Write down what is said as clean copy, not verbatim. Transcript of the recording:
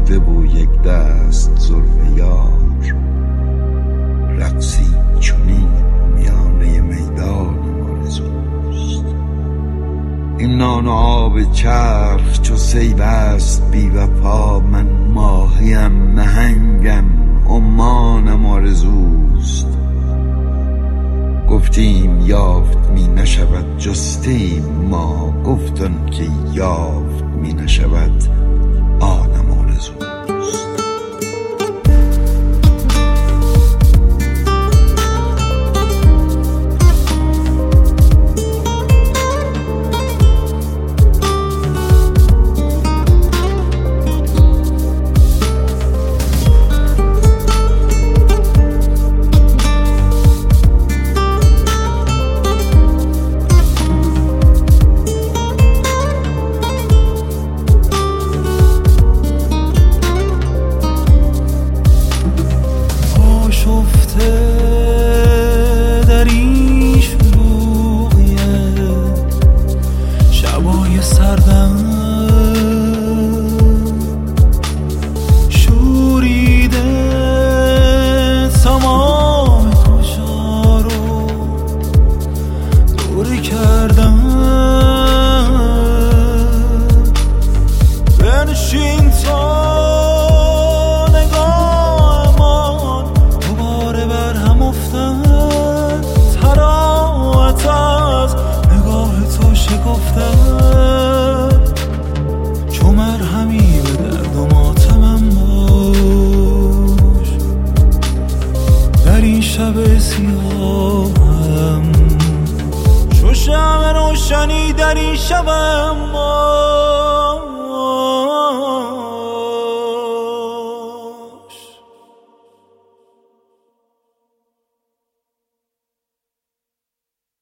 باده و یک دست زلف یار، رقصی چنین میانه میدان آرزوست. این نان و آب چرخ چو سیل است بی وفا، من ماهیم نهنگم عمانم آرزوست. گفتیم یافت می نشود جستیم ما، گفتن که یافت می نشود آنم آرزوست. در این شروقیه شبای سردم شوریده تمام کجا رو دوری کردم. بنشین تا چو مرهمی به درد و ماتمم باش، در این شب سیاهم چو شمع روشنی در این شبم باش.